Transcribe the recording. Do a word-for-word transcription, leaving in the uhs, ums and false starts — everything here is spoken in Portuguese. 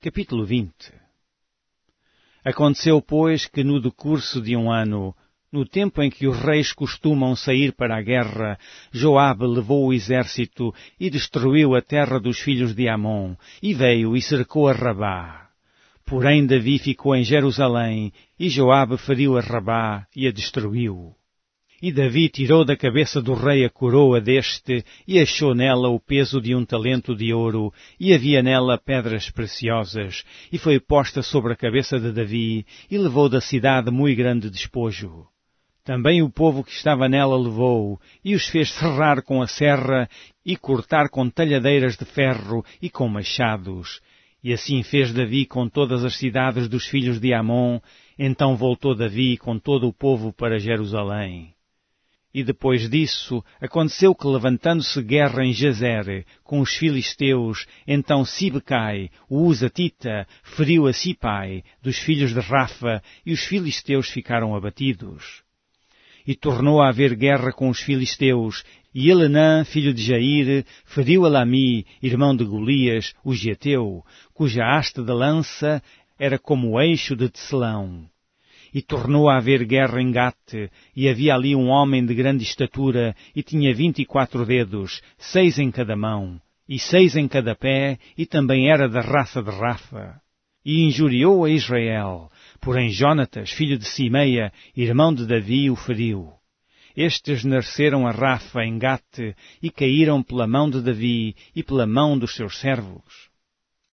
Capítulo vinte. Aconteceu, pois, que no decurso de um ano, no tempo em que os reis costumam sair para a guerra, Joabe levou o exército e destruiu a terra dos filhos de Amon, e veio e cercou a Rabá. Porém Davi ficou em Jerusalém, e Joabe feriu a Rabá e a destruiu. E Davi tirou da cabeça do rei a coroa deste, e achou nela o peso de um talento de ouro, e havia nela pedras preciosas, e foi posta sobre a cabeça de Davi, e levou da cidade muito grande despojo. Também o povo que estava nela levou, e os fez serrar com a serra, e cortar com talhadeiras de ferro, e com machados. E assim fez Davi com todas as cidades dos filhos de Amon. Então voltou Davi com todo o povo para Jerusalém. E depois disso, aconteceu que, levantando-se guerra em Jazer com os filisteus, então Sibecai, o Uzatita, feriu a Sipai, dos filhos de Rafa, e os filisteus ficaram abatidos. E tornou a haver guerra com os filisteus, e Elenã, filho de Jair, feriu a Lami, irmão de Golias, o Geteu, cuja haste da lança era como o eixo de tecelão. E tornou a haver guerra em Gate, e havia ali um homem de grande estatura, e tinha vinte e quatro dedos, seis em cada mão, e seis em cada pé, e também era da raça de Rafa. E injuriou a Israel, porém Jonatas, filho de Simeia, irmão de Davi, o feriu. Estes nasceram a Rafa em Gate, e caíram pela mão de Davi, e pela mão dos seus servos.